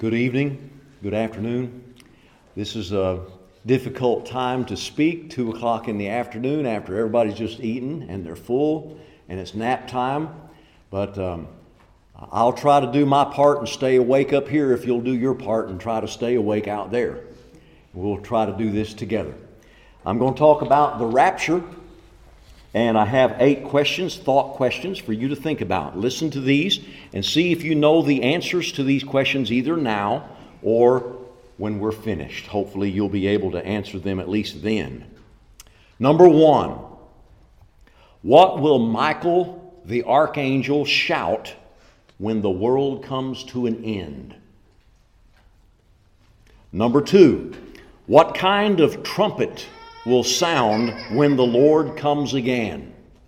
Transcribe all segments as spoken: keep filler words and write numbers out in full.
Good evening, good afternoon. This is a difficult time to speak, two o'clock in the afternoon after everybody's just eaten and they're full and it's nap time. But um, I'll try to do my part and stay awake up here if you'll do your part and try to stay awake out there. We'll try to do this together. I'm going to talk about the rapture, and I have eight questions, thought questions for you to think about. Listen to these and see if you know the answers to these questions either now or when we're finished. Hopefully you'll be able to answer them at least then. Number one, what will Michael the archangel shout when the world comes to an end? Number two, what kind of trumpet will sound when the Lord comes again?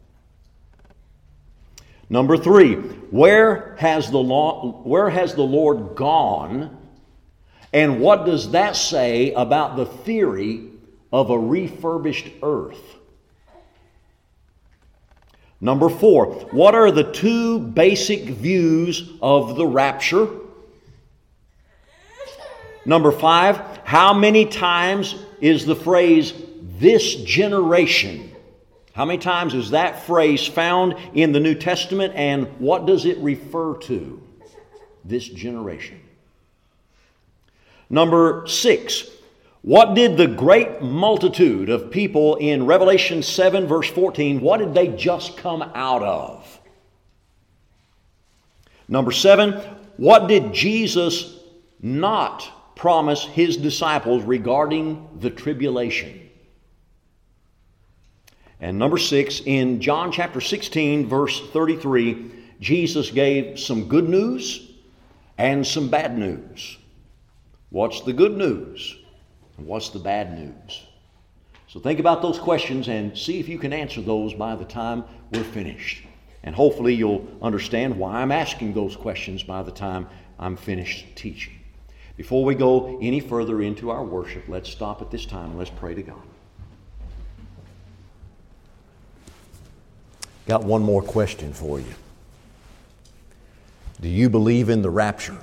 Number three, where has the law, where has the Lord gone, and what does that say about the theory of a refurbished earth? Number four, what are the two basic views of the rapture? Number five, how many times is the phrase "this generation"? How many times is that phrase found in the New Testament, and what does it refer to? This generation. Number six, what did the great multitude of people in Revelation seven verse fourteen, what did they just come out of? Number seven, what did Jesus not promise his disciples regarding the tribulation? And number six, in John chapter sixteen, verse thirty-three, Jesus gave some good news and some bad news. What's the good news? And what's the bad news? So think about those questions and see if you can answer those by the time we're finished. And hopefully you'll understand why I'm asking those questions by the time I'm finished teaching. Before we go any further into our worship, let's stop at this time and let's pray to God. Got one more question for you. Do you believe in the rapture?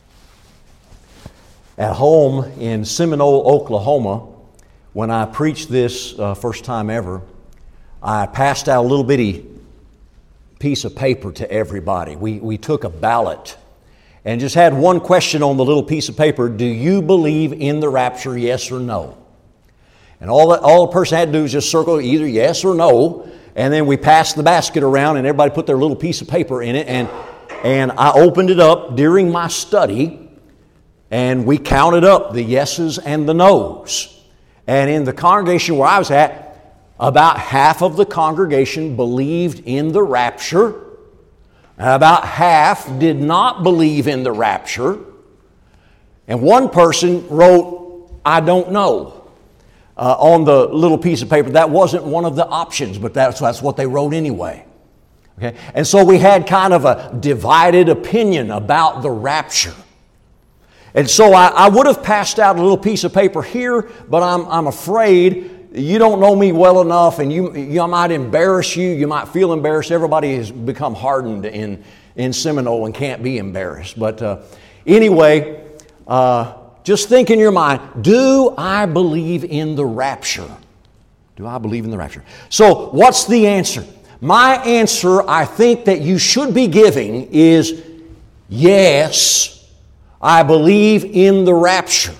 At home in Seminole, Oklahoma, when I preached this uh, first time ever, I passed out a little bitty piece of paper to everybody. We, we took a ballot and just had one question on the little piece of paper. Do you believe in the rapture, yes or no? And all that, all the person had to do was just circle either yes or no. And then we passed the basket around and everybody put their little piece of paper in it. And, and I opened it up during my study and we counted up the yeses and the nos. And in the congregation where I was at, about half of the congregation believed in the rapture. About half did not believe in the rapture. And one person wrote, "I don't know." Uh, on the little piece of paper. That wasn't one of the options, but that's, that's what they wrote anyway. Okay? And so we had kind of a divided opinion about the rapture. And so I, I would have passed out a little piece of paper here, but I'm, I'm afraid you don't know me well enough, and you, you I might embarrass you. You might feel embarrassed. Everybody has become hardened in, in Seminole and can't be embarrassed. But uh, anyway, uh, just think in your mind, do I believe in the rapture? Do I believe in the rapture? So what's the answer? My answer, I think that you should be giving is yes, I believe in the rapture.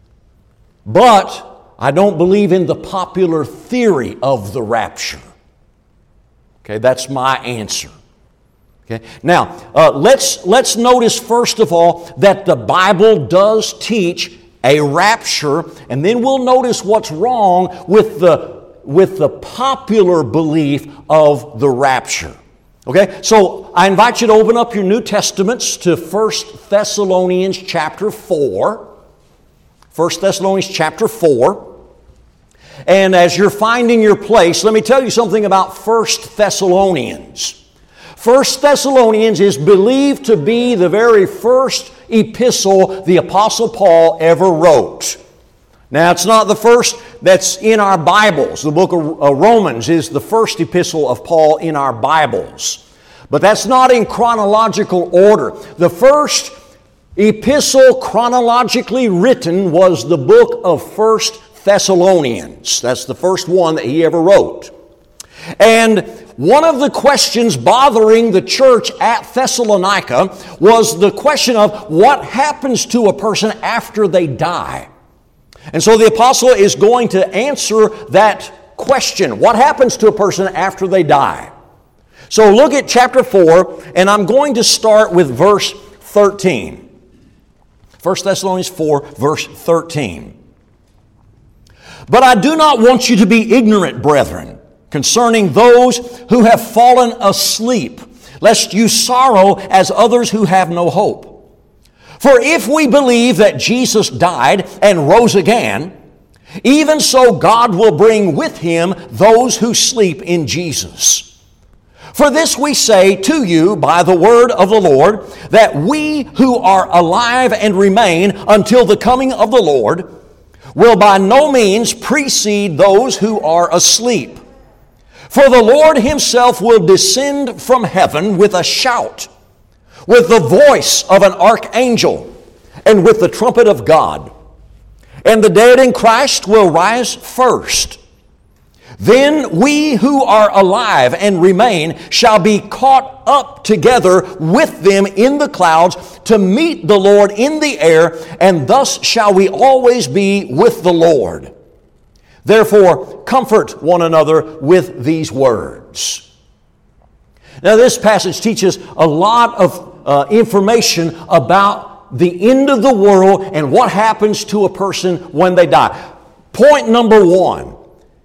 But I don't believe in the popular theory of the rapture. Okay, that's my answer. Okay. Now, uh, let's, let's notice first of all that the Bible does teach a rapture, and then we'll notice what's wrong with the, with the popular belief of the rapture. Okay, so I invite you to open up your New Testaments to First Thessalonians chapter four. First Thessalonians chapter four. And as you're finding your place, let me tell you something about First Thessalonians. First Thessalonians is believed to be the very first epistle the Apostle Paul ever wrote. Now, it's not the first that's in our Bibles. The book of Romans is the first epistle of Paul in our Bibles. But that's not in chronological order. The first epistle chronologically written was the book of First Thessalonians. That's the first one that he ever wrote. And one of the questions bothering the church at Thessalonica was the question of what happens to a person after they die. And so the apostle is going to answer that question. What happens to a person after they die? So look at chapter four, and I'm going to start with verse thirteen. First Thessalonians four, verse thirteen. But I do not want you to be ignorant, brethren, concerning those who have fallen asleep, lest you sorrow as others who have no hope. For if we believe that Jesus died and rose again, even so God will bring with Him those who sleep in Jesus. For this we say to you by the word of the Lord, that we who are alive and remain until the coming of the Lord will by no means precede those who are asleep. For the Lord Himself will descend from heaven with a shout, with the voice of an archangel, and with the trumpet of God. And the dead in Christ will rise first. Then we who are alive and remain shall be caught up together with them in the clouds to meet the Lord in the air, and thus shall we always be with the Lord. Therefore, comfort one another with these words. Now, this passage teaches a lot of uh, information about the end of the world and what happens to a person when they die. Point number one,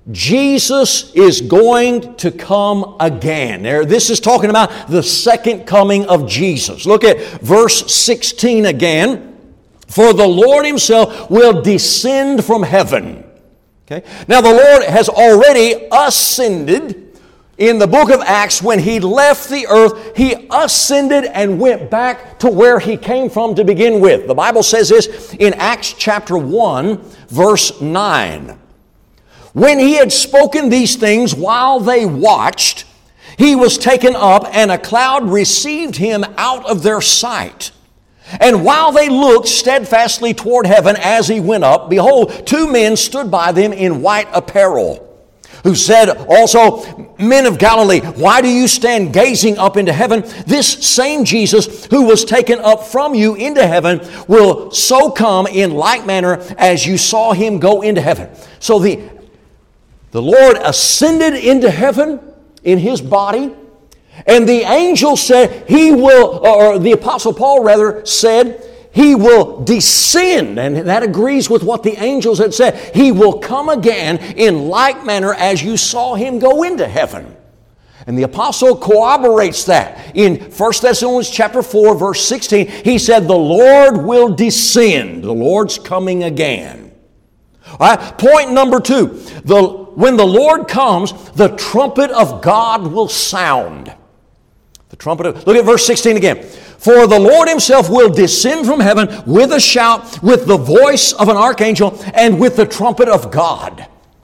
Jesus is going to come again. There, this is talking about the second coming of Jesus. Look at verse sixteen again. For the Lord Himself will descend from heaven. Okay. Now the Lord has already ascended. In the book of Acts, when He left the earth, He ascended and went back to where He came from to begin with. The Bible says this in Acts chapter one, verse nine. When He had spoken these things while they watched, He was taken up, and a cloud received Him out of their sight. And while they looked steadfastly toward heaven as He went up, behold, two men stood by them in white apparel, who said also, Men of Galilee, why do you stand gazing up into heaven? This same Jesus who was taken up from you into heaven will so come in like manner as you saw Him go into heaven. So the, the Lord ascended into heaven in His body, and the angel said He will, or the Apostle Paul rather said, He will descend, and that agrees with what the angels had said. He will come again in like manner as you saw Him go into heaven. And the apostle corroborates that. In First Thessalonians chapter four, verse sixteen, he said, the Lord will descend. The Lord's coming again. All right, point number two. The, when the Lord comes, the trumpet of God will sound. The trumpet of, look at verse sixteen again. For the Lord Himself will descend from heaven with a shout, with the voice of an archangel, and with the trumpet of God.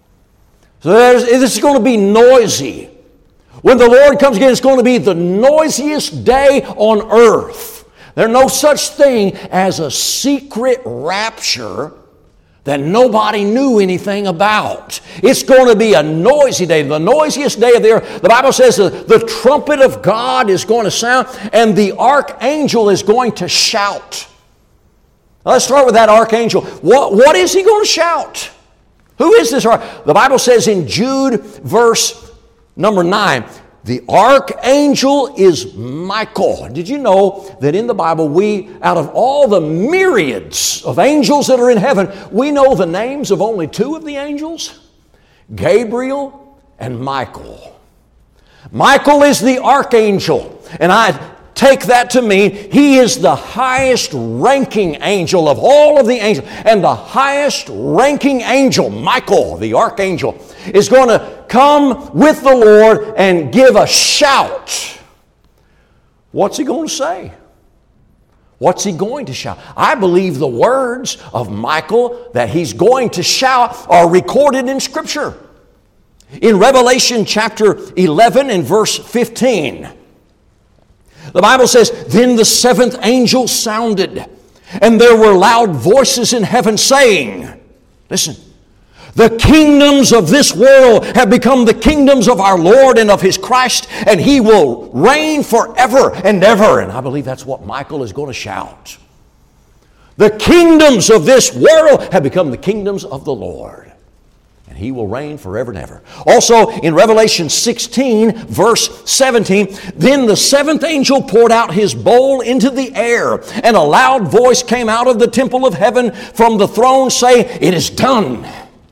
So this is going to be noisy. When the Lord comes again, it's going to be the noisiest day on earth. There's no such thing as a secret rapture that nobody knew anything about. It's going to be a noisy day, the noisiest day of the earth. The Bible says that the trumpet of God is going to sound, and the archangel is going to shout. Now, let's start with that archangel. What, what is he going to shout? Who is this? The Bible says in Jude, verse number nine, the archangel is Michael. Did you know that in the Bible, we, out of all the myriads of angels that are in heaven, we know the names of only two of the angels? Gabriel and Michael. Michael is the archangel, and I take that to mean he is the highest ranking angel of all of the angels. And the highest ranking angel, Michael, the archangel, is going to come with the Lord and give a shout. What's he going to say? What's he going to shout? I believe the words of Michael that he's going to shout are recorded in Scripture. In Revelation chapter eleven and verse fifteen, the Bible says, Then the seventh angel sounded, And there were loud voices in heaven saying, listen, the kingdoms of this world have become the kingdoms of our Lord and of His Christ, and He will reign forever and ever. And I believe that's what Michael is going to shout. The kingdoms of this world have become the kingdoms of the Lord, and He will reign forever and ever. Also in Revelation sixteen, verse seventeen, then the seventh angel poured out his bowl into the air, and a loud voice came out of the temple of heaven from the throne saying, it is done.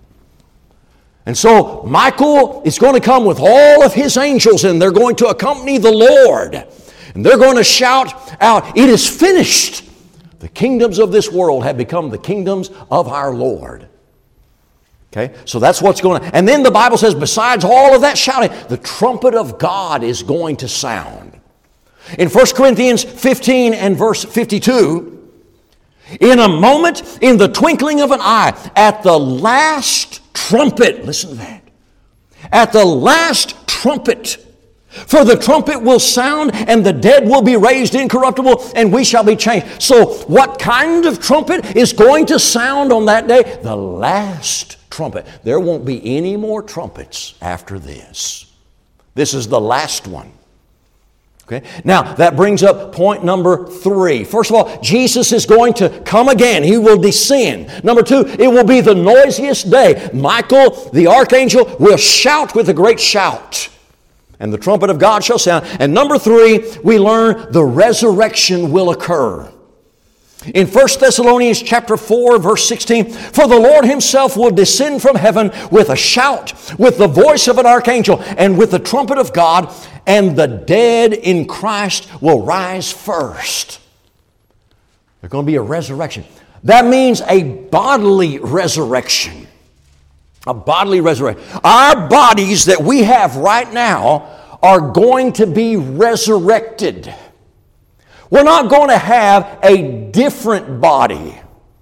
And so Michael is going to come with all of his angels, and they're going to accompany the Lord. And they're going to shout out, it is finished. The kingdoms of this world have become the kingdoms of our Lord. Okay, so that's what's going on. And then the Bible says, besides all of that shouting, the trumpet of God is going to sound. In First Corinthians fifteen and verse fifty-two, in a moment, in the twinkling of an eye, at the last trumpet, listen to that, at the last trumpet, for the trumpet will sound, and the dead will be raised incorruptible, and we shall be changed. So what kind of trumpet is going to sound on that day? The last trumpet. There won't be any more trumpets after this. This is the last one. Okay? Now, that brings up point number three. First of all, Jesus is going to come again. He will descend. Number two, it will be the noisiest day. Michael, the archangel, will shout with a great shout, and the trumpet of God shall sound. And number three, we learn the resurrection will occur. In First Thessalonians chapter four, verse sixteen, for the Lord Himself will descend from heaven with a shout, with the voice of an archangel, and with the trumpet of God, and the dead in Christ will rise first. There's going to be a resurrection. That means a bodily resurrection. A bodily resurrection. Our bodies that we have right now are going to be resurrected. We're not going to have a different body.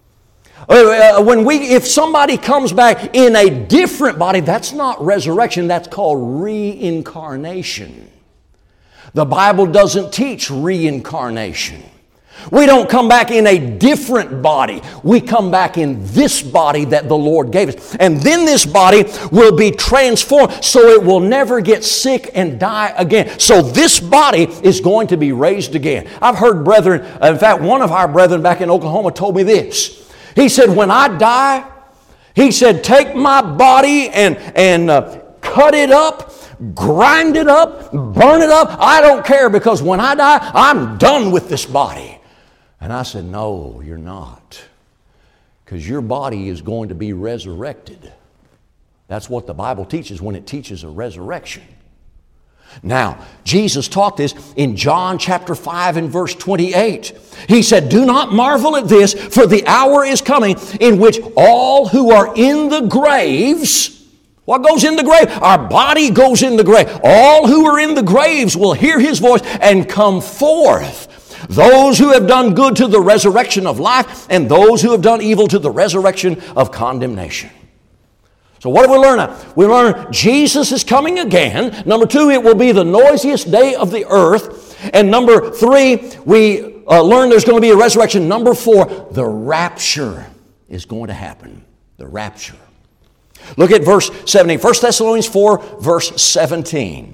Uh, when we, if somebody comes back in a different body, that's not resurrection, that's called reincarnation. The Bible doesn't teach reincarnation. We don't come back in a different body. We come back in this body that the Lord gave us. And then this body will be transformed so it will never get sick and die again. So this body is going to be raised again. I've heard brethren, in fact, one of our brethren back in Oklahoma told me this. He said, when I die, he said, take my body and, and uh, cut it up, grind it up, burn it up. I don't care, because when I die, I'm done with this body. And I said, no, you're not. Because your body is going to be resurrected. That's what the Bible teaches when it teaches a resurrection. Now, Jesus taught this in John chapter five and verse twenty-eight. He said, do not marvel at this, for the hour is coming in which all who are in the graves, what goes in the grave? Our body goes in the grave. All who are in the graves will hear His voice and come forth. Those who have done good to the resurrection of life, and those who have done evil to the resurrection of condemnation. So what do we learn now? We learn Jesus is coming again. Number two, it will be the noisiest day of the earth. And number three, we uh, learn there's going to be a resurrection. Number four, the rapture is going to happen. The rapture. Look at verse seventeen. First Thessalonians four, verse seventeen.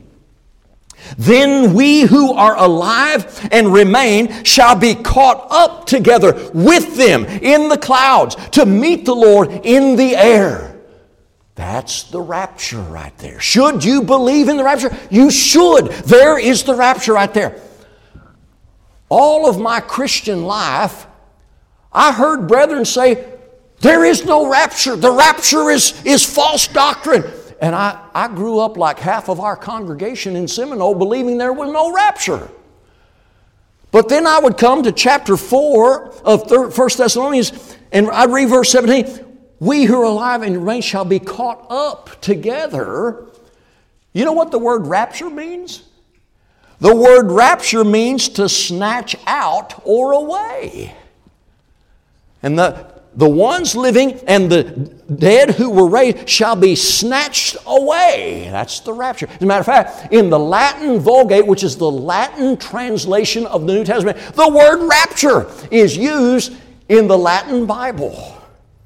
Then we who are alive and remain shall be caught up together with them in the clouds to meet the Lord in the air. That's the rapture right there. Should you believe in the rapture? You should. There is the rapture right there. All of my Christian life, I heard brethren say, there is no rapture. The rapture is, is false doctrine. And I, I grew up like half of our congregation in Seminole believing there was no rapture. But then I would come to chapter four of First Thessalonians and I'd read verse seventeen. We who are alive and remain shall be caught up together. You know what the word rapture means? The word rapture means to snatch out or away. And the The ones living and the dead who were raised shall be snatched away. That's the rapture. As a matter of fact, in the Latin Vulgate, which is the Latin translation of the New Testament, the word rapture is used in the Latin Bible.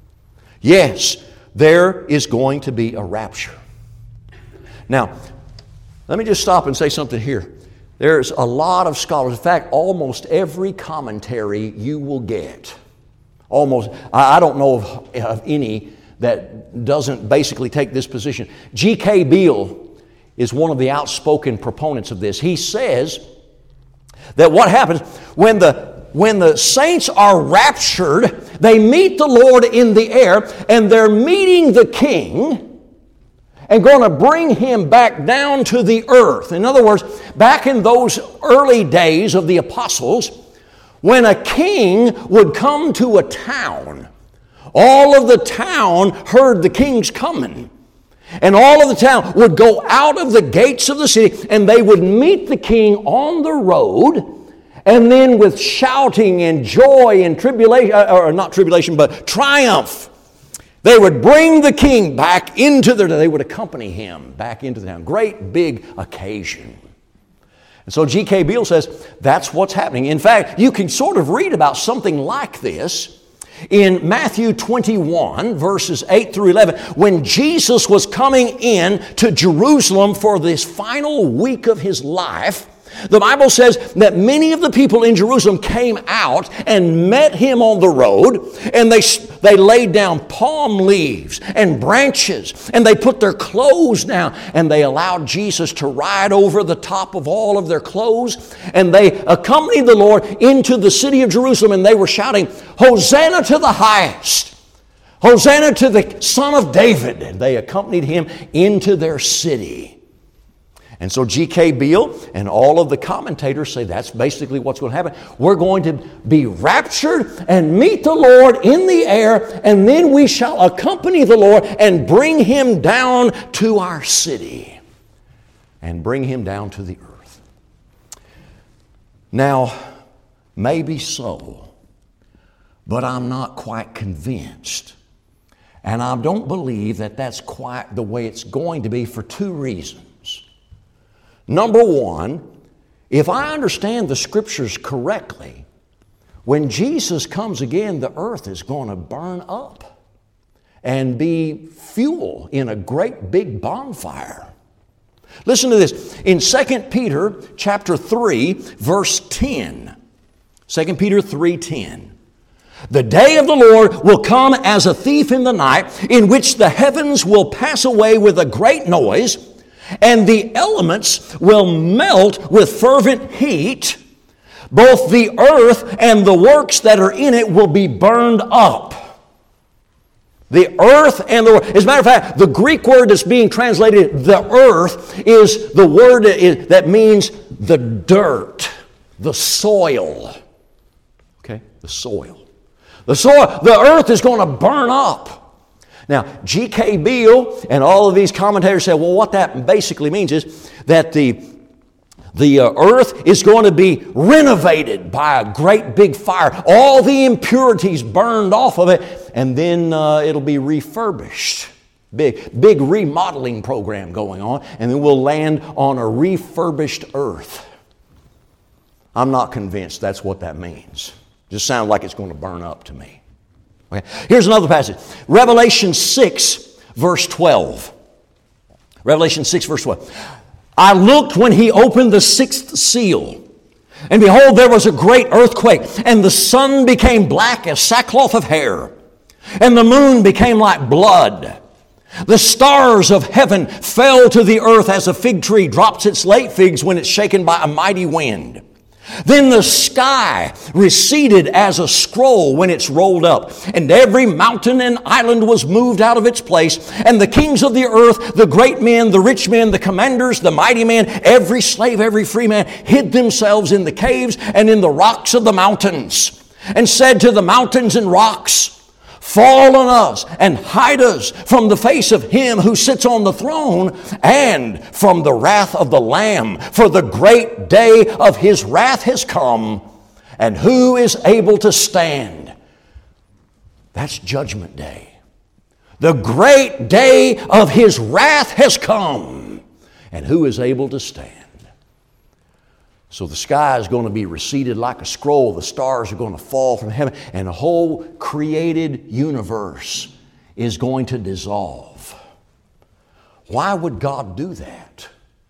Yes, there is going to be a rapture. Now, let me just stop and say something here. There's a lot of scholars. In fact, almost every commentary you will get, almost, I don't know of, of any that doesn't basically take this position. G K Beale is one of the outspoken proponents of this. He says that what happens when the when the saints are raptured, they meet the Lord in the air, and they're meeting the King and going to bring Him back down to the earth. In other words, back in those early days of the apostles, when a king would come to a town, all of the town heard the king's coming. And all of the town would go out of the gates of the city, and they would meet the king on the road. And then with shouting and joy and tribulation, or not tribulation, but triumph, they would bring the king back into their, they would accompany him back into the town. Great big occasion. And so G K Beale says that's what's happening. In fact, you can sort of read about something like this in Matthew twenty-one, verses eight through eleven, when Jesus was coming in to Jerusalem for this final week of His life. The Bible says that many of the people in Jerusalem came out and met Him on the road, and they, they laid down palm leaves and branches, and they put their clothes down, and they allowed Jesus to ride over the top of all of their clothes, and they accompanied the Lord into the city of Jerusalem, and they were shouting, "Hosanna to the highest! Hosanna to the Son of David!" And they accompanied Him into their city. And so G K Beale and all of the commentators say that's basically what's going to happen. We're going to be raptured and meet the Lord in the air, and then we shall accompany the Lord and bring Him down to our city and bring Him down to the earth. Now, maybe so, but I'm not quite convinced. And I don't believe that that's quite the way it's going to be for two reasons. Number one, if I understand the Scriptures correctly, when Jesus comes again, the earth is going to burn up and be fuel in a great big bonfire. Listen to this. In Second Peter chapter three, verse ten. Second Peter three ten. The day of the Lord will come as a thief in the night, in which the heavens will pass away with a great noise, and the elements will melt with fervent heat. Both the earth and the works that are in it will be burned up. The earth and the work. As a matter of fact, the Greek word that's being translated, the earth, is the word that means the dirt, the soil. Okay, the soil. The soil, the earth is going to burn up. Now, G K Beale and all of these commentators say, well, what that basically means is that the, the uh, earth is going to be renovated by a great big fire. All the impurities burned off of it, and then uh, it'll be refurbished. Big, big remodeling program going on, and then we'll land on a refurbished earth. I'm not convinced that's what that means. Just sounds like it's going to burn up to me. Okay. Here's another passage. Revelation six, verse twelve. Revelation six, verse twelve. I looked when He opened the sixth seal, and behold, there was a great earthquake, and the sun became black as sackcloth of hair, and the moon became like blood. The stars of heaven fell to the earth as a fig tree drops its late figs when it's shaken by a mighty wind. Then the sky receded as a scroll when it's rolled up, and every mountain and island was moved out of its place, and the kings of the earth, the great men, the rich men, the commanders, the mighty men, every slave, every free man, hid themselves in the caves and in the rocks of the mountains, and said to the mountains and rocks, fall on us and hide us from the face of Him who sits on the throne and from the wrath of the Lamb. For the great day of His wrath has come, and who is able to stand? That's Judgment Day. The great day of His wrath has come, and who is able to stand? So the sky is going to be receded like a scroll. The stars are going to fall from heaven. And the whole created universe is going to dissolve. Why would God do that?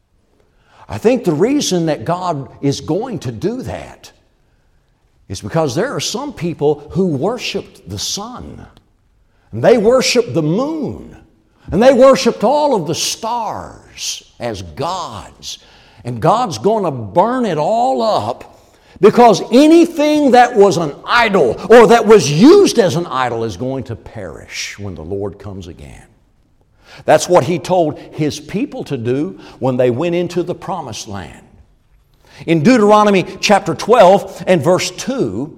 I think the reason that God is going to do that is because there are some people who worshiped the sun. And they worshiped the moon. And they worshiped all of the stars as gods. And God's going to burn it all up because anything that was an idol or that was used as an idol is going to perish when the Lord comes again. That's what He told His people to do when they went into the promised land. In Deuteronomy chapter twelve and verse two,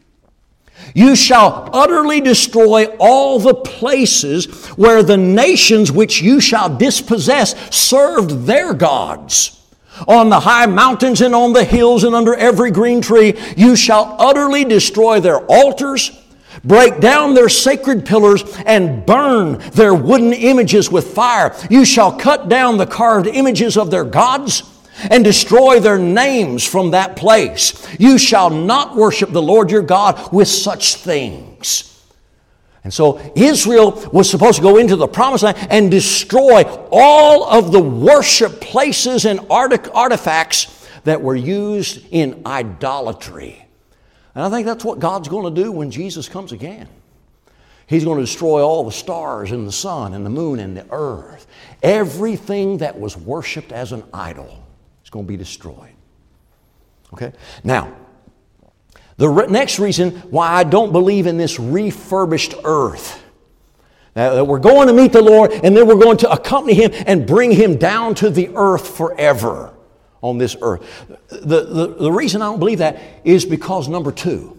you shall utterly destroy all the places where the nations which you shall dispossess served their gods. On the high mountains and on the hills and under every green tree, you shall utterly destroy their altars, break down their sacred pillars, and burn their wooden images with fire. You shall cut down the carved images of their gods and destroy their names from that place. You shall not worship the Lord your God with such things. And so Israel was supposed to go into the promised land and destroy all of the worship places and artifacts that were used in idolatry. And I think that's what God's going to do when Jesus comes again. He's going to destroy all the stars and the sun and the moon and the earth. Everything that was worshiped as an idol is going to be destroyed. Okay? Now, the re- next reason why I don't believe in this refurbished earth, that we're going to meet the Lord and then we're going to accompany Him and bring Him down to the earth forever on this earth. The, the, the reason I don't believe that is because, number two,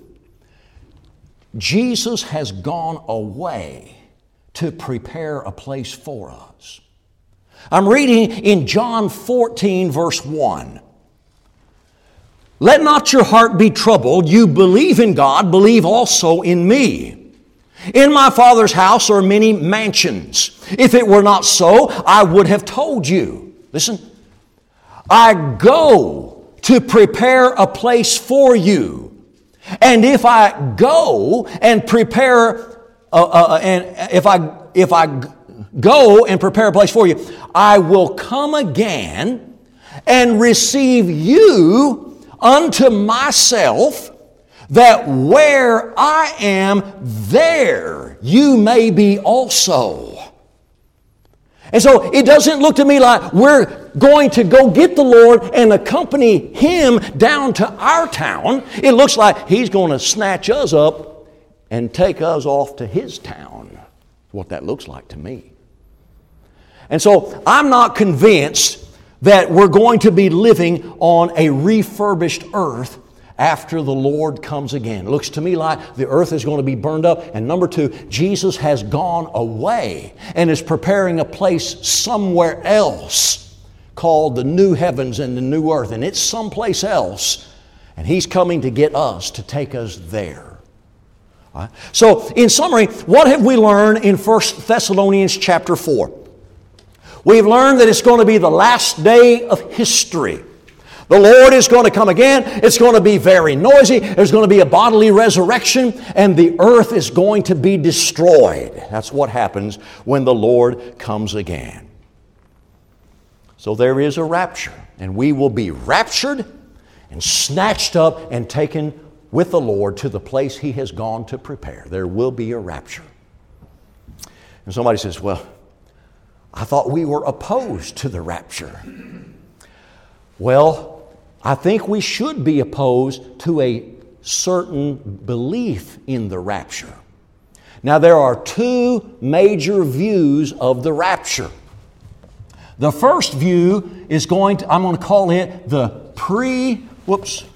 Jesus has gone away to prepare a place for us. I'm reading in John fourteen, verse one. Let not your heart be troubled. You believe in God, believe also in me. In my Father's house are many mansions. If it were not so, I would have told you. Listen, I go to prepare a place for you. And if I go and prepare, uh, uh, and if I if I go and prepare a place for you, I will come again and receive you unto myself, that where I am, there you may be also. And so it doesn't look to me like we're going to go get the Lord and accompany Him down to our town. It looks like He's going to snatch us up and take us off to His town. That's what that looks like to me. And so I'm not convinced that we're going to be living on a refurbished earth after the Lord comes again. It looks to me like the earth is going to be burned up. And number two, Jesus has gone away and is preparing a place somewhere else called the new heavens and the new earth. And it's someplace else. And He's coming to get us, to take us there. All right? So, in summary, what have we learned in First Thessalonians chapter four? We've learned that it's going to be the last day of history. The Lord is going to come again. It's going to be very noisy. There's going to be a bodily resurrection, and the earth is going to be destroyed. That's what happens when the Lord comes again. So there is a rapture, and we will be raptured and snatched up and taken with the Lord to the place He has gone to prepare. There will be a rapture. And somebody says, well, I thought we were opposed to the rapture. Well, I think we should be opposed to a certain belief in the rapture. Now, there are two major views of the rapture. The first view is going to, I'm going to call it the pre, whoops,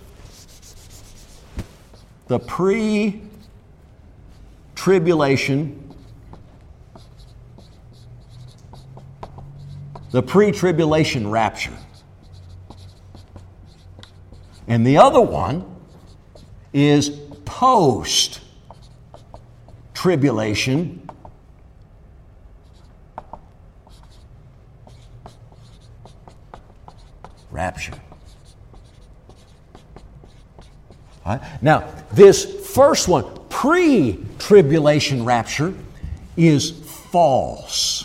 the pre-tribulation The pre-tribulation rapture. And the other one is post-tribulation rapture. All right? Now, this first one, pre-tribulation rapture, is false.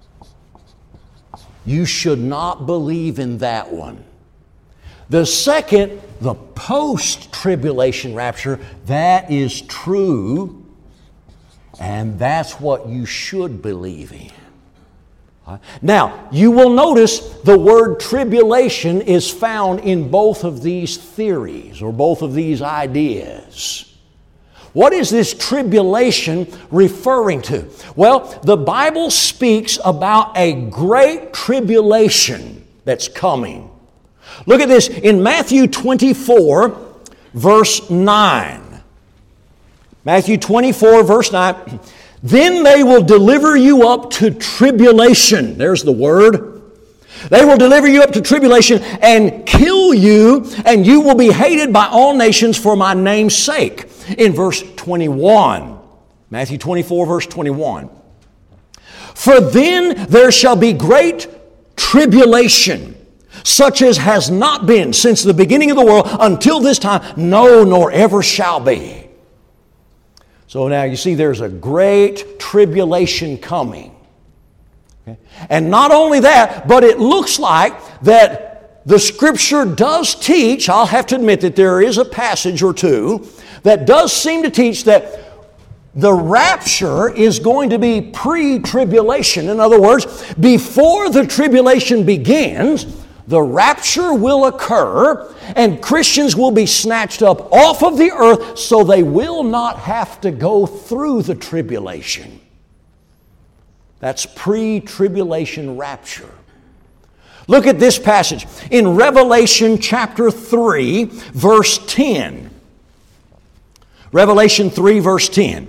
You should not believe in that one. The second, the post-tribulation rapture, that is true, and that's what you should believe in. Now, you will notice the word tribulation is found in both of these theories or both of these ideas. What is this tribulation referring to? Well, the Bible speaks about a great tribulation that's coming. Look at this in Matthew twenty-four, verse nine. Matthew twenty-four, verse nine. Then they will deliver you up to tribulation. There's the word. They will deliver you up to tribulation and kill you, and you will be hated by all nations for my name's sake. In verse twenty-one. Matthew twenty-four, verse twenty-one. For then there shall be great tribulation, such as has not been since the beginning of the world until this time, no, nor ever shall be. So now you see there's a great tribulation coming. Okay? And not only that, but it looks like that the Scripture does teach, I'll have to admit that there is a passage or two that does seem to teach that the rapture is going to be pre-tribulation. In other words, before the tribulation begins, the rapture will occur and Christians will be snatched up off of the earth so they will not have to go through the tribulation. That's pre-tribulation rapture. Look at this passage in Revelation chapter three, verse ten. Revelation three, verse ten.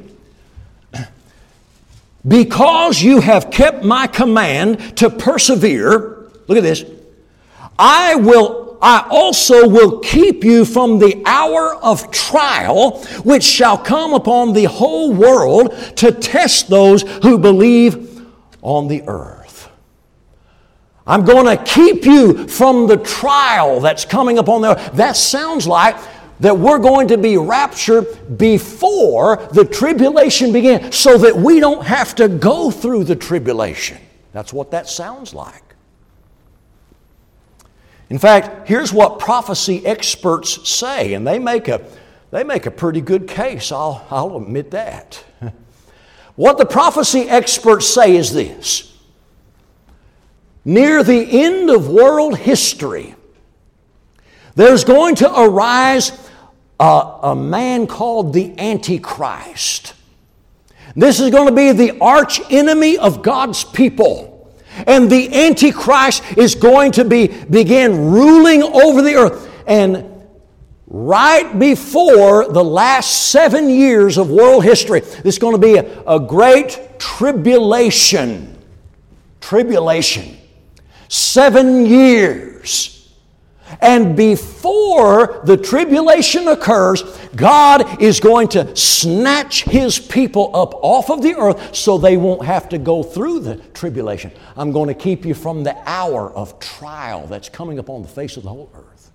Because you have kept my command to persevere, look at this, I will, I also will keep you from the hour of trial which shall come upon the whole world to test those who believe on the earth. I'm going to keep you from the trial that's coming upon the earth. That sounds like that we're going to be raptured before the tribulation begins so that we don't have to go through the tribulation. That's what that sounds like. In fact, here's what prophecy experts say, and they make a, they make a pretty good case, I'll, I'll admit that. What the prophecy experts say is this. Near the end of world history, there's going to arise a, a man called the Antichrist. This is going to be the arch enemy of God's people. And the Antichrist is going to be begin ruling over the earth. And right before the last seven years of world history, there's going to be a, a great tribulation. Tribulation. Seven years. And before the tribulation occurs, God is going to snatch His people up off of the earth so they won't have to go through the tribulation. I'm going to keep you from the hour of trial that's coming upon the face of the whole earth.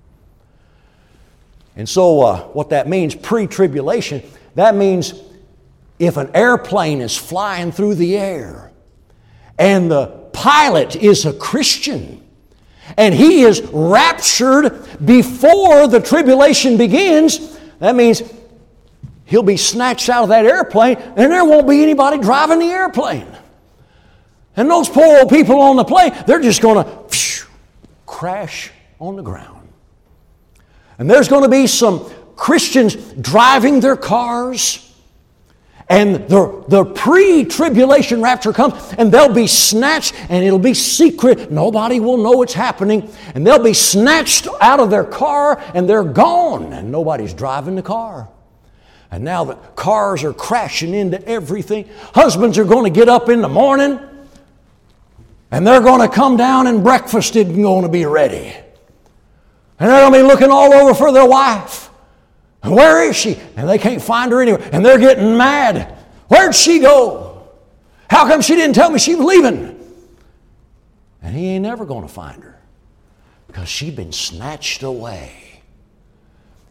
And so uh, what that means, pre-tribulation, that means if an airplane is flying through the air and the pilot is a Christian, and he is raptured before the tribulation begins, that means he'll be snatched out of that airplane and there won't be anybody driving the airplane. And those poor old people on the plane, they're just going to crash on the ground. And there's going to be some Christians driving their cars, and the, the pre-tribulation rapture comes, and they'll be snatched, and it'll be secret. Nobody will know what's happening. And they'll be snatched out of their car, and they're gone, and nobody's driving the car. And now the cars are crashing into everything. Husbands are going to get up in the morning, and they're going to come down, and breakfast isn't going to be ready. And they're going to be looking all over for their wife. And where is she? And they can't find her anywhere. And they're getting mad. Where'd she go? How come she didn't tell me she was leaving? And he ain't never going to find her because she's been snatched away.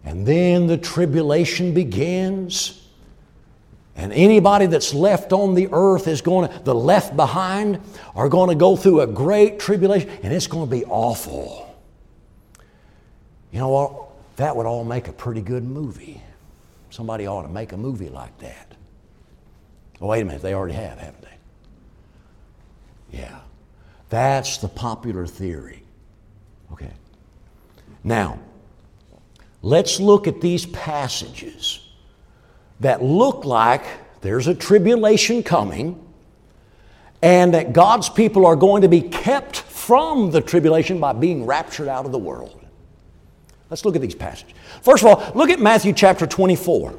And then the tribulation begins. And anybody that's left on the earth is going to, the left behind, are going to go through a great tribulation, and it's going to be awful. You know what? That would all make a pretty good movie. Somebody ought to make a movie like that. Oh, wait a minute, they already have, haven't they? Yeah. That's the popular theory. Okay. Now, let's look at these passages that look like there's a tribulation coming and that God's people are going to be kept from the tribulation by being raptured out of the world. Let's look at these passages. First of all, look at Matthew chapter twenty-four.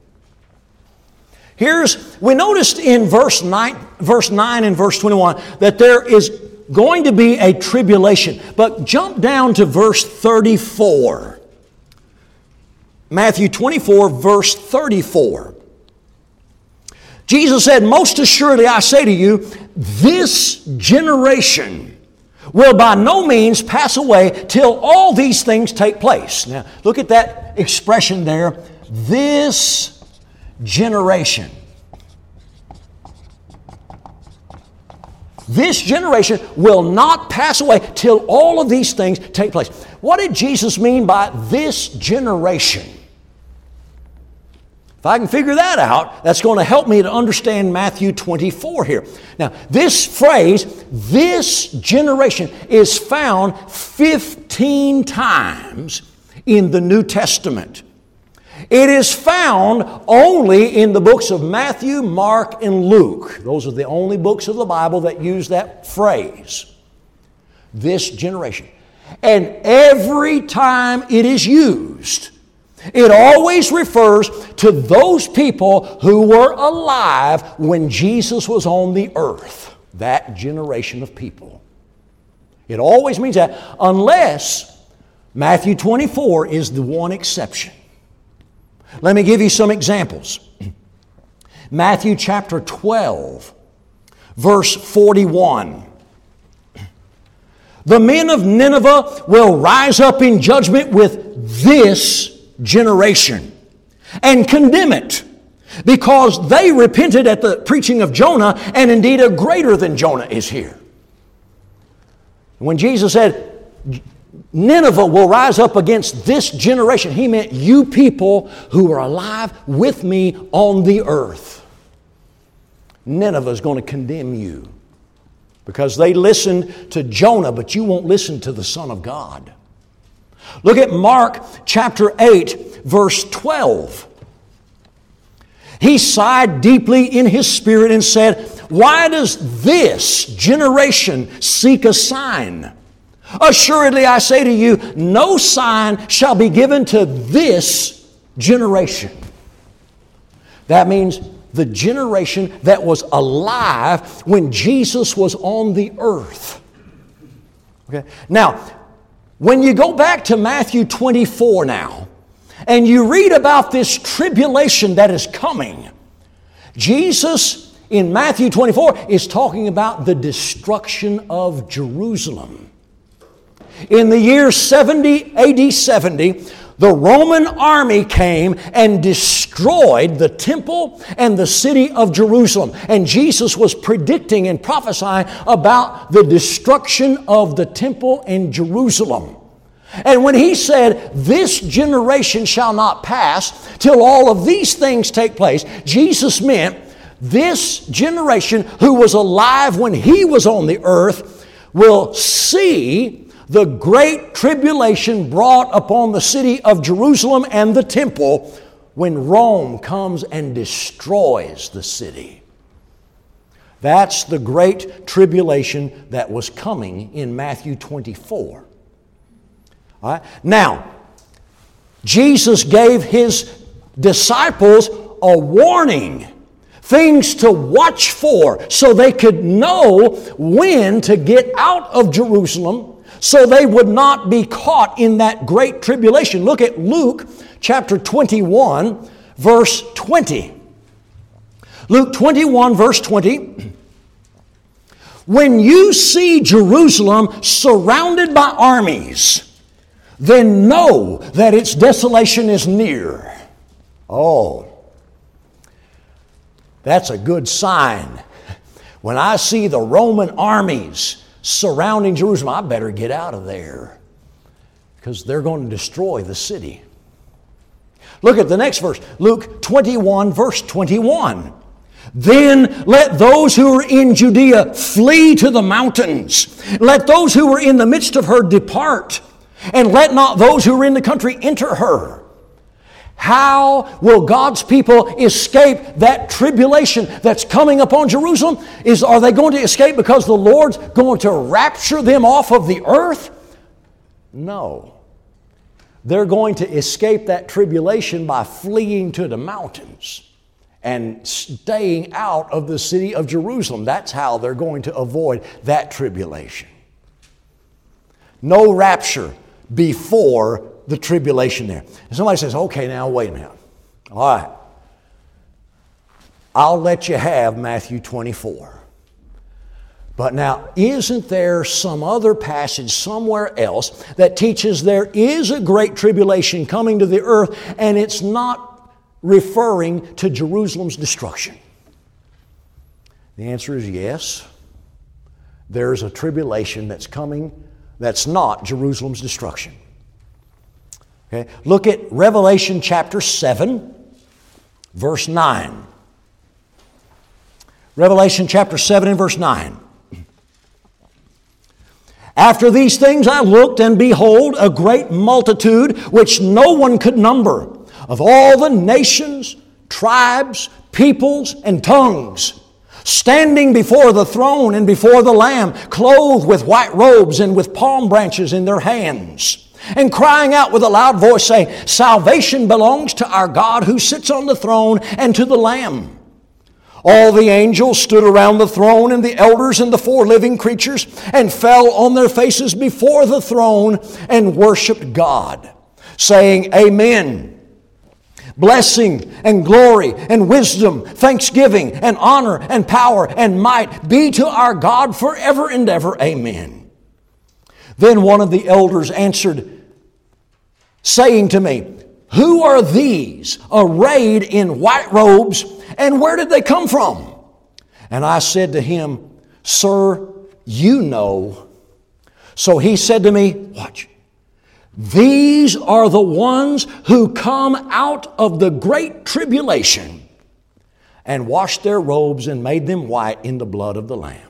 Here's, we noticed in verse nine, verse nine and verse twenty-one that there is going to be a tribulation. But jump down to verse thirty-four. Matthew twenty-four, verse thirty-four. Jesus said, "Most assuredly I say to you, this generation will by no means pass away till all these things take place." Now, look at that expression there, this generation. This generation will not pass away till all of these things take place. What did Jesus mean by this generation? If I can figure that out, that's going to help me to understand Matthew twenty-four here. Now, this phrase, this generation, is found fifteen times in the New Testament. It is found only in the books of Matthew, Mark, and Luke. Those are the only books of the Bible that use that phrase. This generation. And every time it is used, it always refers to those people who were alive when Jesus was on the earth. That generation of people. It always means that, unless Matthew twenty-four is the one exception. Let me give you some examples. Matthew chapter twelve, verse forty-one. "The men of Nineveh will rise up in judgment with this generation and condemn it, because they repented at the preaching of Jonah, and indeed a greater than Jonah is here." When Jesus said, Nineveh will rise up against this generation, He meant you people who are alive with me on the earth. Nineveh is going to condemn you because they listened to Jonah, but you won't listen to the Son of God. Look at Mark chapter eight, verse twelve. "He sighed deeply in his spirit and said, 'Why does this generation seek a sign? Assuredly, I say to you, no sign shall be given to this generation.'" That means the generation that was alive when Jesus was on the earth. Okay. Now, when you go back to Matthew twenty-four now, and you read about this tribulation that is coming, Jesus in Matthew twenty-four is talking about the destruction of Jerusalem. In the year seventy, A D seventy, the Roman army came and destroyed the temple and the city of Jerusalem. And Jesus was predicting and prophesying about the destruction of the temple in Jerusalem. And when He said, "This generation shall not pass till all of these things take place," Jesus meant this generation who was alive when He was on the earth will see the great tribulation brought upon the city of Jerusalem and the temple when Rome comes and destroys the city. That's the great tribulation that was coming in Matthew twenty-four. All right? Now, Jesus gave His disciples a warning, things to watch for so they could know when to get out of Jerusalem, so they would not be caught in that great tribulation. Look at Luke chapter twenty-one, verse twenty. Luke twenty-one, verse twenty. "When you see Jerusalem surrounded by armies, then know that its desolation is near. Oh, that's a good sign. When I see the Roman armies surrounding Jerusalem, I better get out of there because they're going to destroy the city. Look at the next verse, Luke twenty-one, verse twenty-one. Then let those who are in Judea flee to the mountains. Let those who are in the midst of her depart, and let not those who are in the country enter her. How will God's people escape that tribulation that's coming upon Jerusalem? Is, are they going to escape because the Lord's going to rapture them off of the earth? No. They're going to escape that tribulation by fleeing to the mountains and staying out of the city of Jerusalem. That's how they're going to avoid that tribulation. No rapture before the tribulation there. And somebody says, okay, now wait a minute. All right. I'll let you have Matthew twenty-four. But now, isn't there some other passage somewhere else that teaches there is a great tribulation coming to the earth, and it's not referring to Jerusalem's destruction? The answer is yes. There's a tribulation that's coming that's not Jerusalem's destruction. Okay? Look at Revelation chapter seven, verse nine. Revelation chapter seven and verse nine. After these things I looked, and behold, a great multitude, which no one could number, of all the nations, tribes, peoples, and tongues, standing before the throne and before the Lamb, clothed with white robes and with palm branches in their hands, and crying out with a loud voice, saying, Salvation belongs to our God who sits on the throne and to the Lamb. All the angels stood around the throne, and the elders and the four living creatures, and fell on their faces before the throne and worshiped God, saying, Amen. Blessing and glory and wisdom, thanksgiving and honor and power and might be to our God forever and ever. Amen. Then one of the elders answered, saying to me, Who are these arrayed in white robes, and where did they come from? And I said to him, Sir, you know. So he said to me, Watch. These are the ones who come out of the great tribulation and washed their robes and made them white in the blood of the Lamb.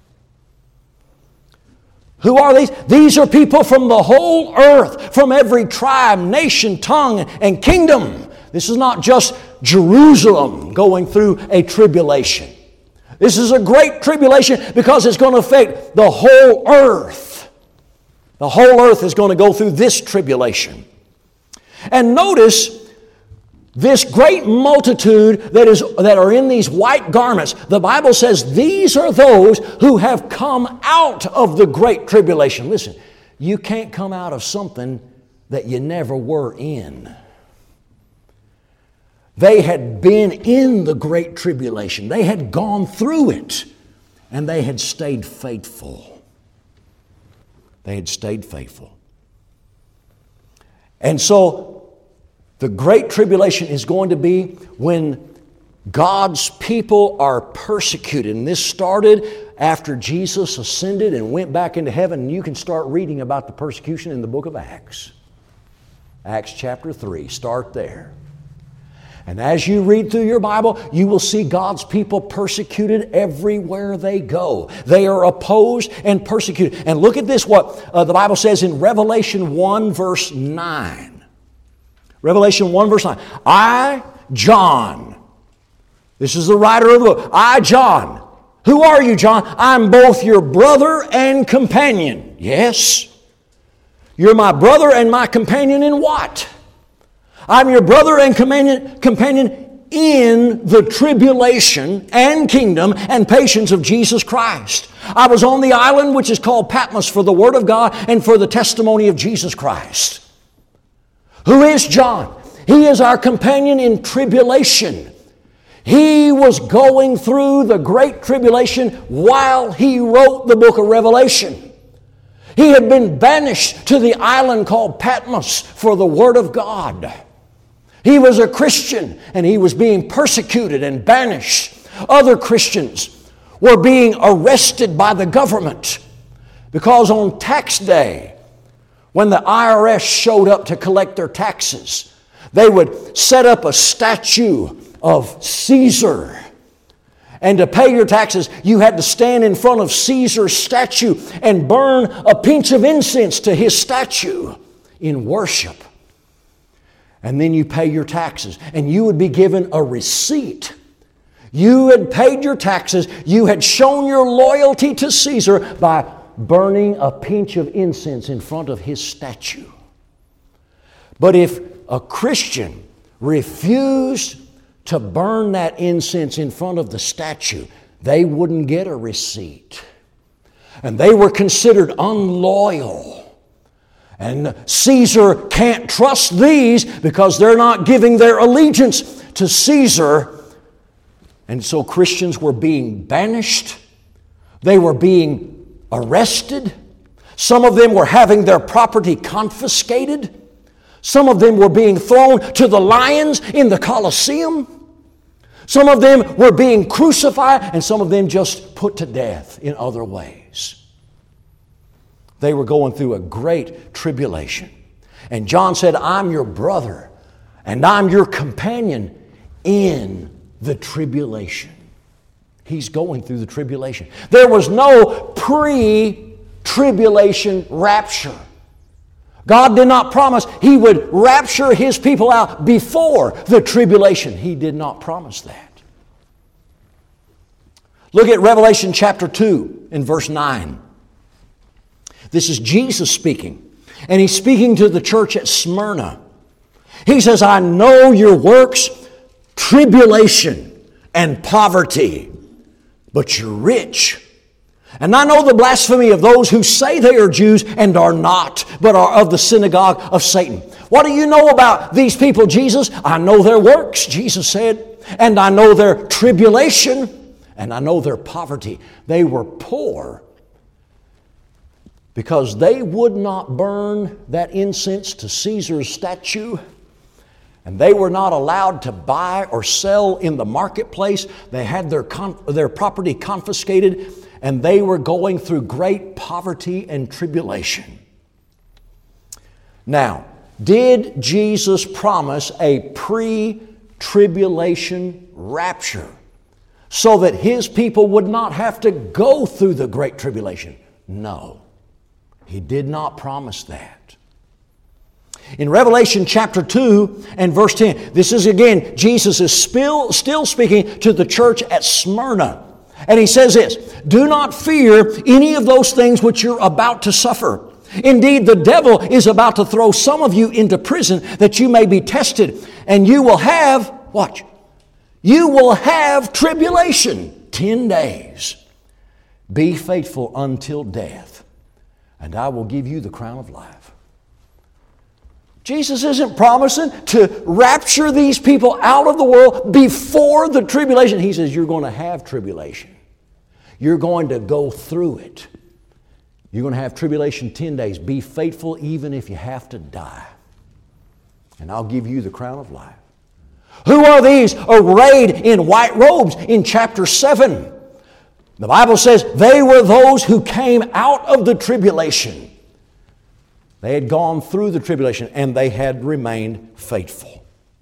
Who are these? These are people from the whole earth, from every tribe, nation, tongue, and kingdom. This is not just Jerusalem going through a tribulation. This is a great tribulation because it's going to affect the whole earth. The whole earth is going to go through this tribulation. And notice this great multitude that is that are in these white garments. The Bible says these are those who have come out of the great tribulation. Listen, you can't come out of something that you never were in. They had been in the great tribulation. They had gone through it, and they had stayed faithful. They had stayed faithful. And so the great tribulation is going to be when God's people are persecuted. And this started after Jesus ascended and went back into heaven. And you can start reading about the persecution in the book of Acts. Acts chapter three. Start there. And as you read through your Bible, you will see God's people persecuted everywhere they go. They are opposed and persecuted. And look at this, what uh, the Bible says in Revelation one, verse nine. Revelation one, verse nine. I, John, this is the writer of the book. I, John. Who are you, John? I'm both your brother and companion. Yes. You're my brother and my companion in what? I'm your brother and companion, companion in the tribulation and kingdom and patience of Jesus Christ. I was on the island which is called Patmos for the Word of God and for the testimony of Jesus Christ. Who is John? He is our companion in tribulation. He was going through the great tribulation while he wrote the book of Revelation. He had been banished to the island called Patmos for the Word of God. He was a Christian and he was being persecuted and banished. Other Christians were being arrested by the government because on tax day, when the I R S showed up to collect their taxes, they would set up a statue of Caesar. And to pay your taxes, you had to stand in front of Caesar's statue and burn a pinch of incense to his statue in worship. And then you pay your taxes, and you would be given a receipt. You had paid your taxes. You had shown your loyalty to Caesar by burning a pinch of incense in front of his statue. But if a Christian refused to burn that incense in front of the statue, they wouldn't get a receipt. And they were considered unloyal. And Caesar can't trust these because they're not giving their allegiance to Caesar. And so Christians were being banished. They were being arrested. Some of them were having their property confiscated. Some of them were being thrown to the lions in the Colosseum. Some of them were being crucified, and some of them just put to death in other ways. They were going through a great tribulation. And John said, I'm your brother, and I'm your companion in the tribulation. He's going through the tribulation. There was no pre-tribulation rapture. God did not promise He would rapture His people out before the tribulation. He did not promise that. Look at Revelation chapter two and verse nine. This is Jesus speaking, and He's speaking to the church at Smyrna. He says, I know your works, tribulation and poverty, but you're rich. And I know the blasphemy of those who say they are Jews and are not, but are of the synagogue of Satan. What do you know about these people, Jesus? I know their works, Jesus said, and I know their tribulation, and I know their poverty. They were poor because they would not burn that incense to Caesar's statue, and they were not allowed to buy or sell in the marketplace. They had their, con- their property confiscated, and they were going through great poverty and tribulation. Now, did Jesus promise a pre-tribulation rapture so that His people would not have to go through the great tribulation? No, He did not promise that. In Revelation chapter two and verse ten, this is again, Jesus is still, still speaking to the church at Smyrna. And He says this, do not fear any of those things which you're about to suffer. Indeed, the devil is about to throw some of you into prison that you may be tested. And you will have, watch, you will have tribulation ten days. Be faithful until death, and I will give you the crown of life. Jesus isn't promising to rapture these people out of the world before the tribulation. He says you're going to have tribulation. You're going to go through it. You're going to have tribulation ten days. Be faithful even if you have to die. And I'll give you the crown of life. Who are these arrayed in white robes in chapter seven? The Bible says they were those who came out of the tribulation. They had gone through the tribulation and they had remained faithful.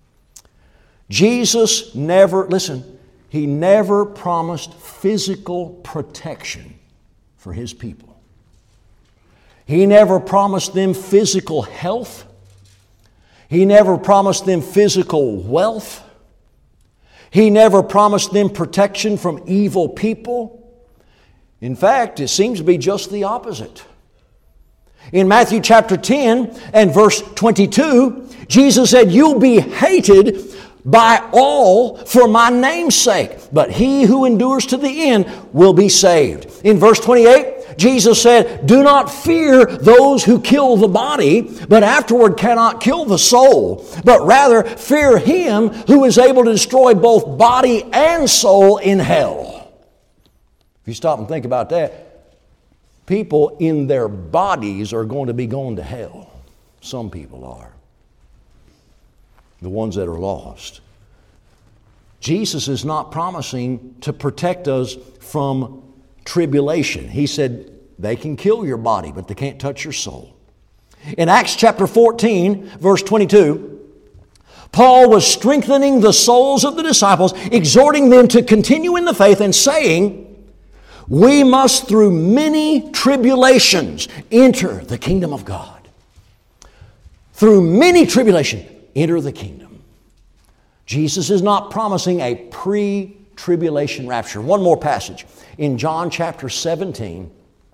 Jesus never, listen, He never promised physical protection for His people. He never promised them physical health. He never promised them physical wealth. He never promised them protection from evil people. In fact, it seems to be just the opposite. In Matthew chapter ten and verse twenty-two, Jesus said, you'll be hated by all for my name's sake, but he who endures to the end will be saved. In verse twenty-eight, Jesus said, do not fear those who kill the body, but afterward cannot kill the soul, but rather fear Him who is able to destroy both body and soul in hell. If you stop and think about that, People in their bodies are going to be going to hell. Some people are. The ones that are lost. Jesus is not promising to protect us from tribulation. He said they can kill your body, but they can't touch your soul. In Acts chapter fourteen, verse twenty-two, Paul was strengthening the souls of the disciples, exhorting them to continue in the faith and saying, we must through many tribulations enter the kingdom of God. Through many tribulations, enter the kingdom. Jesus is not promising a pre-tribulation rapture. One more passage. In John chapter seventeen,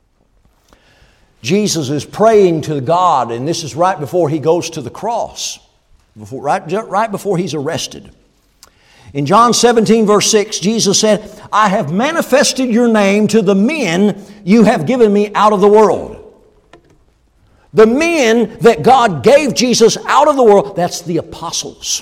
Jesus is praying to God, and this is right before He goes to the cross, before, right, right before He's arrested. In John seventeen, verse six, Jesus said, I have manifested your name to the men you have given me out of the world. The men that God gave Jesus out of the world, that's the apostles.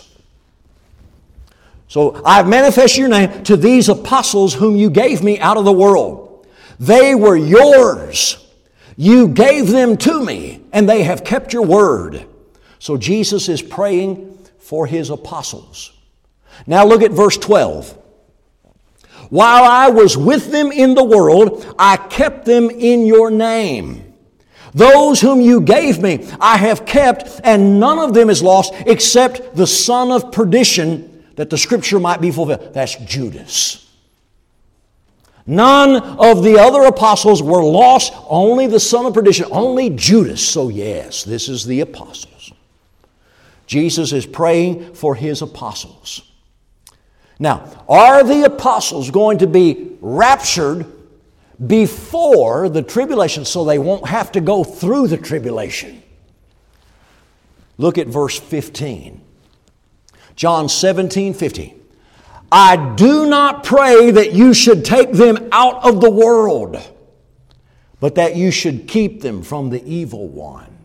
So I have manifested your name to these apostles whom you gave me out of the world. They were yours. You gave them to me, and they have kept your word. So Jesus is praying for His apostles. Now look at verse twelve. While I was with them in the world, I kept them in your name. Those whom you gave me, I have kept, and none of them is lost except the son of perdition, that the scripture might be fulfilled. That's Judas. None of the other apostles were lost, only the son of perdition, only Judas. So yes, this is the apostles. Jesus is praying for His apostles. Now, are the apostles going to be raptured before the tribulation so they won't have to go through the tribulation? Look at verse fifteen. John seventeen, fifteen. I do not pray that you should take them out of the world, but that you should keep them from the evil one.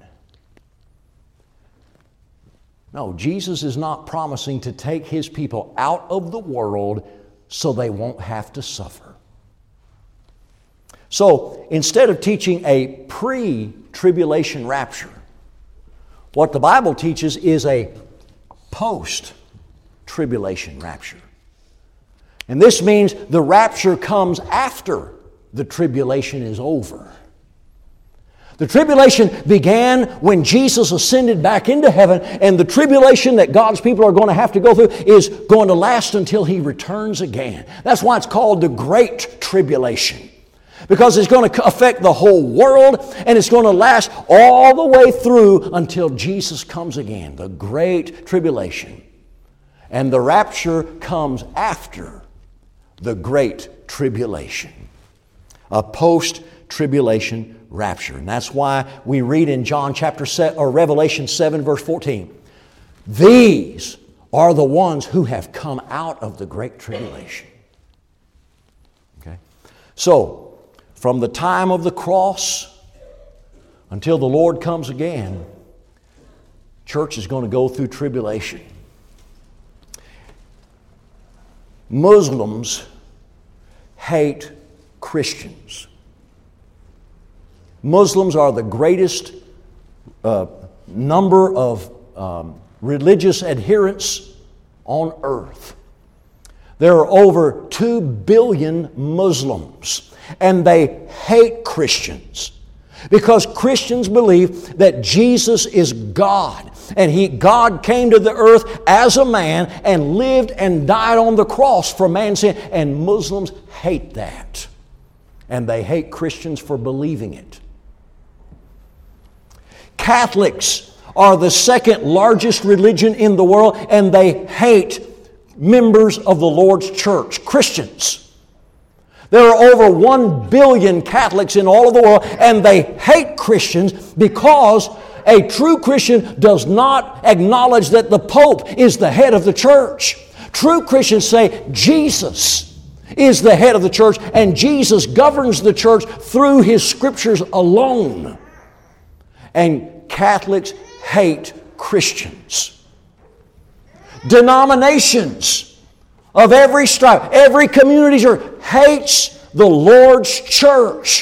No, Jesus is not promising to take His people out of the world so they won't have to suffer. So, instead of teaching a pre-tribulation rapture, what the Bible teaches is a post-tribulation rapture. And this means the rapture comes after the tribulation is over. The tribulation began when Jesus ascended back into heaven, and the tribulation that God's people are going to have to go through is going to last until He returns again. That's why it's called the Great Tribulation, because it's going to affect the whole world, and it's going to last all the way through until Jesus comes again, the Great Tribulation. And the rapture comes after the Great Tribulation, a post-tribulation rapture. And that's why we read in John chapter seven, or Revelation seven, verse fourteen, these are the ones who have come out of the Great Tribulation. Okay? So, from the time of the cross until the Lord comes again, church is going to go through tribulation. Muslims hate Christians. Muslims are the greatest uh, number of um, religious adherents on earth. There are over two billion Muslims, and they hate Christians because Christians believe that Jesus is God, and he, God came to the earth as a man and lived and died on the cross for man's sin, and Muslims hate that, and they hate Christians for believing it. Catholics are the second largest religion in the world, and they hate members of the Lord's church, Christians. There are over one billion Catholics in all of the world, and they hate Christians because a true Christian does not acknowledge that the Pope is the head of the church. True Christians say Jesus is the head of the church, and Jesus governs the church through His Scriptures alone. And Catholics hate Christians. Denominations of every stripe, every community church hates the Lord's church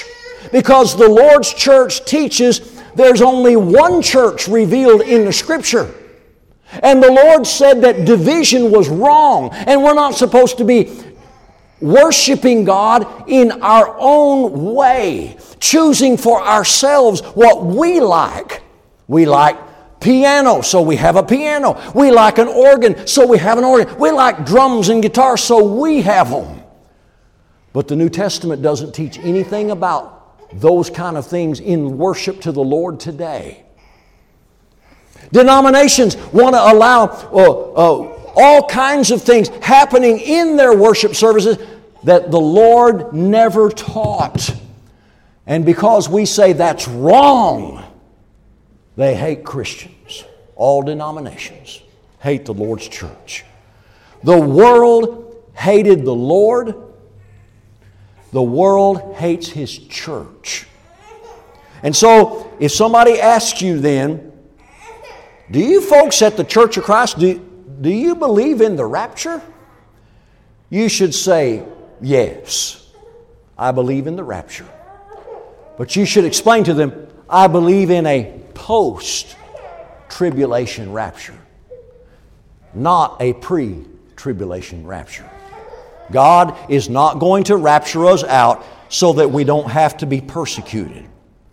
Because the Lord's church teaches there's only one church revealed in the Scripture. And the Lord said that division was wrong, and we're not supposed to be worshiping God in our own way, choosing for ourselves what we like. We like piano, so we have a piano. We like an organ, so we have an organ. We like drums and guitars, so we have them. But the New Testament doesn't teach anything about those kind of things in worship to the Lord today. Denominations want to allow uh, uh, all kinds of things happening in their worship services that the Lord never taught. And because we say that's wrong, they hate Christians. All denominations hate the Lord's church. The world hated the Lord. The world hates His church. And so, if somebody asks you then, do you folks at the Church of Christ, do, do you believe in the rapture? You should say, yes, I believe in the rapture. But you should explain to them, I believe in a post-tribulation rapture, not a pre-tribulation rapture. God is not going to rapture us out so that we don't have to be persecuted.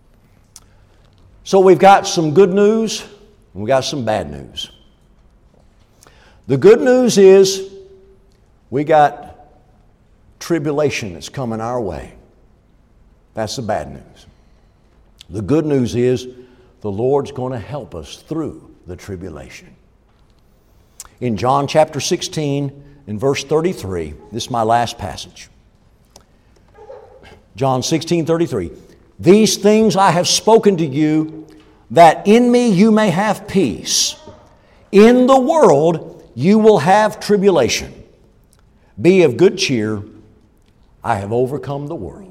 So we've got some good news and we've got some bad news. The good news is we got tribulation that's coming our way. That's the bad news. The good news is the Lord's going to help us through the tribulation. In John chapter sixteen, in verse thirty-three, this is my last passage. John sixteen, thirty-three. These things I have spoken to you, that in me you may have peace. In the world you will have tribulation. Be of good cheer. I have overcome the world.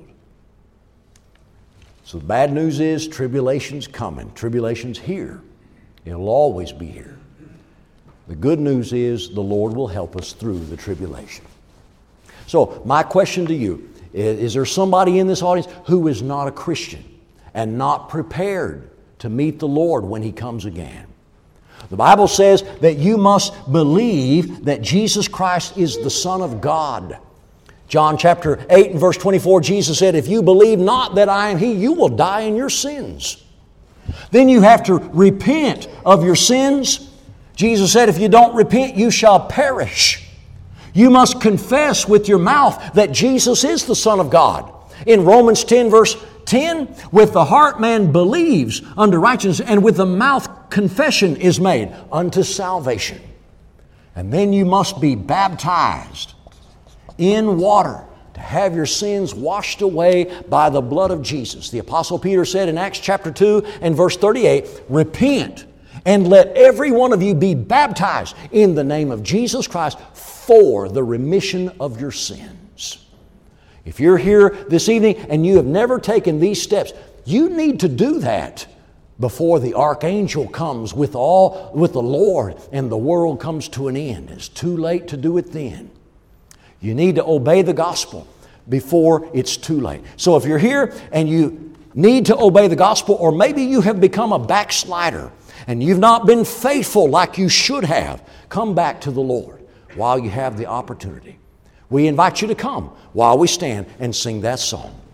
So the bad news is tribulation's coming. Tribulation's here. It'll always be here. The good news is the Lord will help us through the tribulation. So my question to you, is, is there somebody in this audience who is not a Christian and not prepared to meet the Lord when He comes again? The Bible says that you must believe that Jesus Christ is the Son of God. John chapter eight and verse twenty-four, Jesus said, if you believe not that I am He, you will die in your sins. Then you have to repent of your sins. Jesus said, if you don't repent, you shall perish. You must confess with your mouth that Jesus is the Son of God. In Romans ten verse ten, with the heart man believes unto righteousness, and with the mouth confession is made unto salvation. And then you must be baptized in water to have your sins washed away by the blood of Jesus. The Apostle Peter said in Acts chapter two and verse thirty-eight, repent and let every one of you be baptized in the name of Jesus Christ for the remission of your sins. If you're here this evening and you have never taken these steps, you need to do that before the archangel comes with all with the Lord and the world comes to an end. It's too late to do it then. You need to obey the gospel before it's too late. So if you're here and you need to obey the gospel, or maybe you have become a backslider and you've not been faithful like you should have, come back to the Lord while you have the opportunity. We invite you to come while we stand and sing that song.